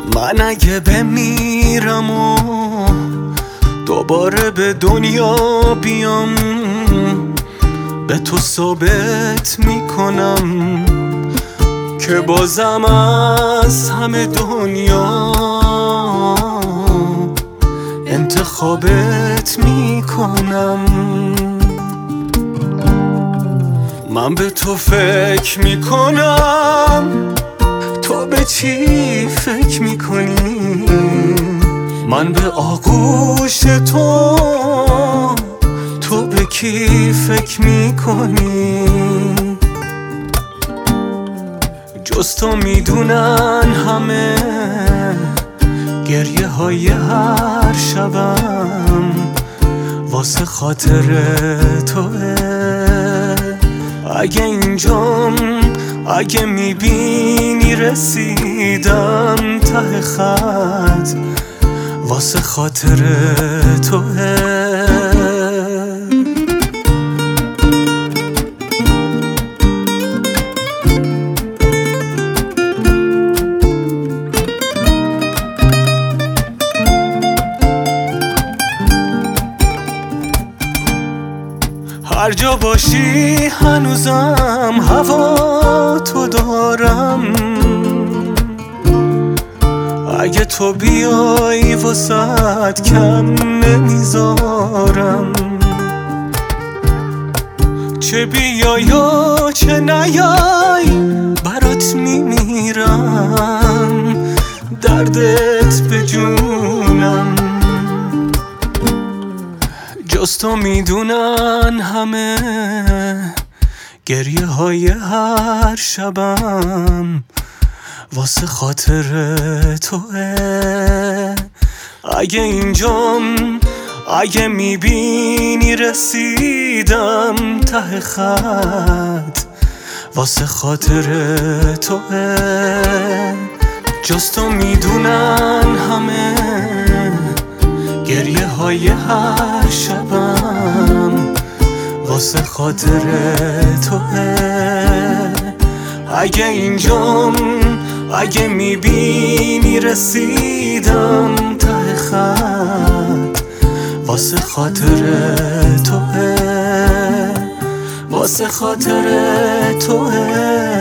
من اگه بمیرم و دوباره به دنیا بیام، به تو ثابت میکنم که بازم از همه دنیا انتخابت میکنم. من به تو فکر میکنم، تو به چی فکر میکنی؟ من به آغوش تو، تو به کی فکر میکنی؟ جز تو میدونن همه گریه های هر شبم واسه خاطر توه. اگه اینجام، اگه میبینی رسیدم ته خط واسه خاطر توه. هر جا باشی هنوزم هوا تو دارم. اگه تو بیای واسد کم نمیذارم. چه بیای یا چه نیای برات میمیرم، دردت به جونم. جز تو میدونن همه گریه های هر شبم واسه خاطر توه. اگه اینجام، اگه میبینی رسیدم ته خط واسه خاطر توه. جز تو میدونن همه گریه های هر شبم واسه خاطر توه. اگه اینجام، اگه میبینی رسیدم ته خط واسه خاطر توه، واسه خاطر توه.